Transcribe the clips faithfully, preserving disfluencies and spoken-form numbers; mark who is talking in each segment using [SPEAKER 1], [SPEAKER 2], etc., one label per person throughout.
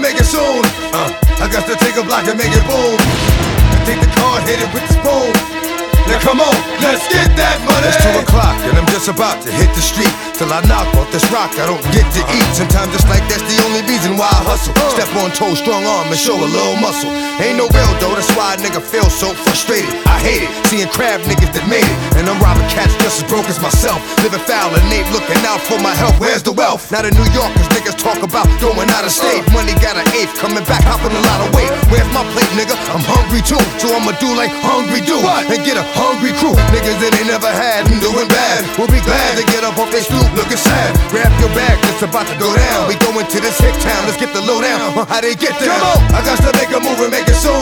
[SPEAKER 1] make it soon. Uh, I got to take a block and make it boom. I take the card, hit it with the spoon. Now come on, let's get that money. It's two o'clock and I'm just about to hit the street. Till I knock off this rock, I don't get to eat. Sometimes it's like that's the only reason why I hustle. Step on toes, strong arm, and show a little muscle. Ain't no real though, that's why a nigga feel so frustrated. I hate it, seeing crab niggas that made it. And I'm robbing cats just as broke as myself. Living foul and ain't looking out for my health. Where's the wealth? Now the New Yorkers niggas talk about going out of state. Money got an eighth, coming back, hopping a lot of weight. Where's my plate, nigga? I'm hungry too. So I'ma do like hungry do. And get a hungry crew. Niggas that ain't never had and doing bad. We'll be glad to get up off they stoop looking sad. Grab your bag, it's about to go down. We going to this hick town, let's get the lowdown on how they get there. Come on, I got to make a move and make it soon.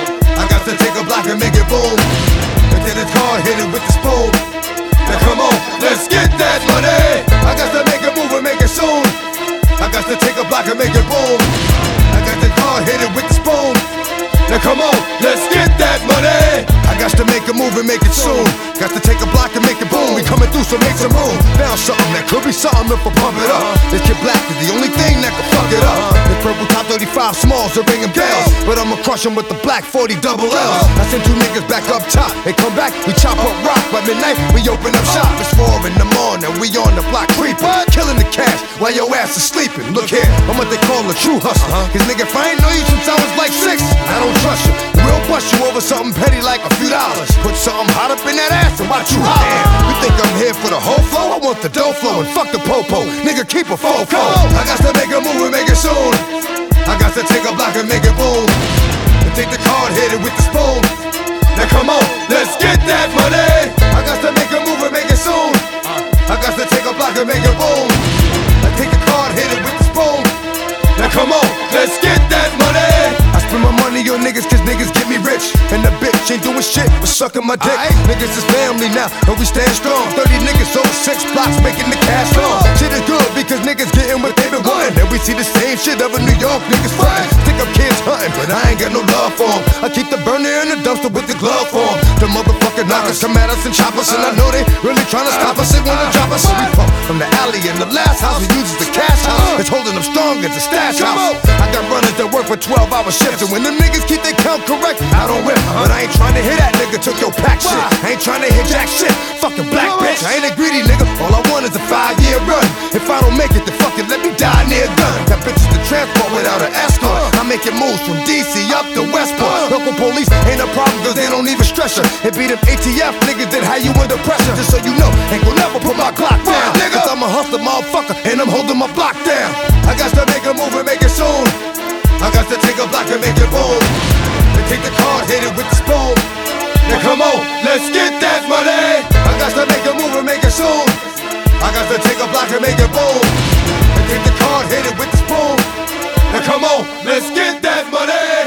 [SPEAKER 1] I got to take a block and make it boom. And then the card, hit it with the spoon. Now come on, let's get that money. I got to make a move and make it soon. I got to take a block and make it boom. I got the card, hit it with the spoon. Now come on, let's get that money. I got to make a move and make it soon. Got to take a block and make it boom. We coming through, so make some room. Found something that could be something if I pump it up. This kid black is the only thing that can fuck it up. The purple top thirty-five smalls are ringing bells, but I'ma crush them with the black forty double L's. I send two niggas back up top. They come back, we chop up rock. By midnight, we open up shop. It's four in the morning, we on the block creeping, killing the cash while your ass is sleeping. Look here, I'm what they call a true hustler. Cause nigga, if I ain't know you since I was like six, I don't trust you. We'll bust you over something petty like a few dollars. Put something hot up in that ass and watch you holler. You think I'm here for the whole flow? I want the dough flow and fuck the popo. Nigga, keep a fofo. I got to make a move and make it soon. I got to take a block and make it boom. And take the card, hit it with the spoon. Now come on, let's get that money. I got to make a move and make it soon. I got to take a block and make it boom. I take the card, hit it with the spoon. Now come on, let's get that money. I spend my money on niggas cause niggas get me rich. And the bitch ain't doing shit but sucking my dick. Aye. Niggas is family now and we stand strong. Thirty niggas over six blocks making the cash long. Shit is good because niggas getting what they been wanting. And we see the same shit over New York niggas frontin'. Stick up kids hunting, but I ain't got no love for them. I keep the burner in the dumpster with the glove for them. The motherfucking knockers come at us and chop us. And I know they really tryna stop us and wanna drop us. So we pump from the alley in the last house we uses the cash house. It's holding them strong as a stash house. I got runners that work for twelve hour shifts. And when them niggas keep their count correct, I don't whip. But I ain't trying to hit that nigga, took your pack shit. I ain't trying to hit jack shit, fucking black bitch. I ain't a greedy nigga, all I want is a five year run. If I don't make it, then fucking let me die near gun. That bitch is the transport without an escort. I'm making moves from D C up to Westport. Local police ain't a problem cause they don't even stress her. It be them A T F niggas that have you under pressure. Just so you know, ain't gon' never put my clock down. Cause I'm a hustler motherfucker and I'm holding my block down. I got to make a move and make it soon. I got to take a block and make it boom. And take the card, hit it with the spoon. Now come on, let's get that money. I got to make a move and make it soon. I got to take a block and make it boom. And take the card, hit it with the spoon. Now come on, let's get that money.